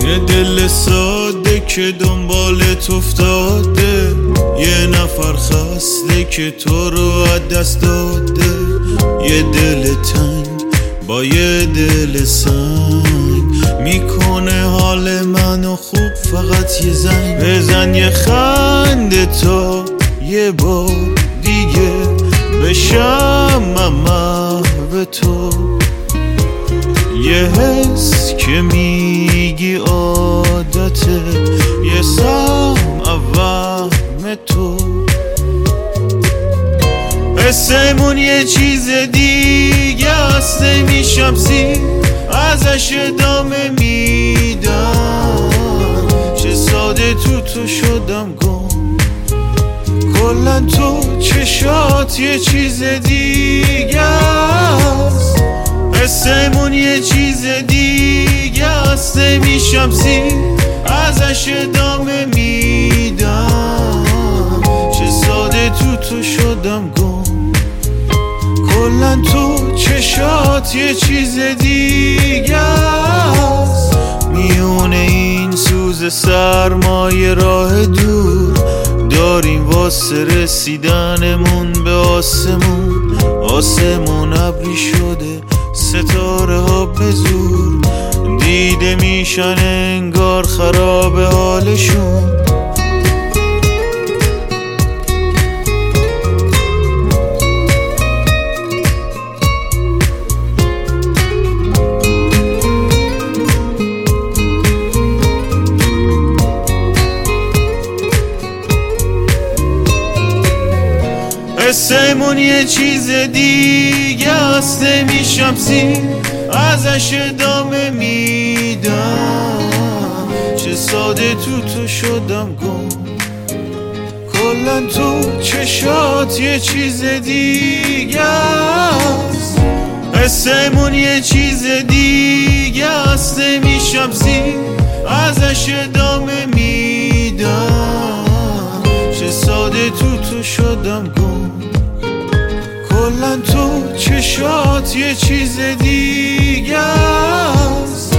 یه دل ساده که دنبالت افتاده، یه نفر خسته که تو رو از دست داده، یه دل تنگ با یه دل سنگ میکنه حال منو خوب. فقط یه زنگ بزن، یه خنده تا یه بار دیگه بشم من محو تو. یه حس که میگی عادته، یه سم وهم تو. حسمون یه چیز دیگه است، نمیشم زیر ازش ادامه میدم. چه ساده تو شدم گم، کلا تو چشات یه چیز دیگه است. حسمون یه چیز دیگه است، نمیشم زیر ازش ادامه میدم. چه ساده تو شدم گم، کلا تو چشات یه چیز دیگه است. میونه این سوز سرمایه راه دور داریم واسه رسیدنمون به آسمون. آسمون ابری شده، ستاره ها به زور دیده میشن، انگار خراب حالشون. حسمون یه چیز دیگه است، نمیشم زیر ازش ادامه میدم. چه ساده تو شدم گم، کلا تو چشات یه چیز دیگه است. حسمون یه چیز دیگه است، نمیشم زیر ازش ادامه میدم. چه ساده تو شدم گم، کلا تو چشات یه چیز دیگه است.